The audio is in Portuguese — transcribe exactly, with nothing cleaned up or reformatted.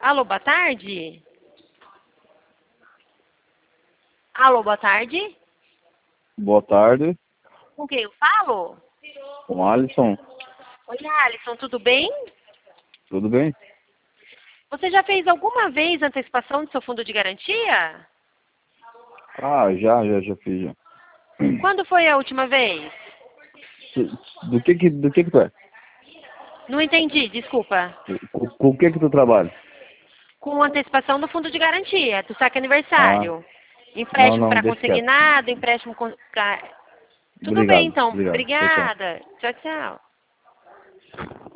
Alô, boa tarde? Alô, boa tarde? Boa tarde, Com quem eu falo? com Alisson, Oi, Alisson, tudo bem? tudo bem? Você já fez alguma vez antecipação do seu fundo de garantia? Ah, já, já, já fiz, já. Quando foi a última vez? Do que que, do que que tu é? Não entendi, desculpa. Com, com o que que tu trabalha? Com antecipação do fundo de garantia, do saque Ah, aniversário. não, Empréstimo não, para deixa quieto. consignado, empréstimo... Com... ca- Tudo bem, Obrigado, então. obrigado, tchau, tchau. Obrigada. Tchau, tchau.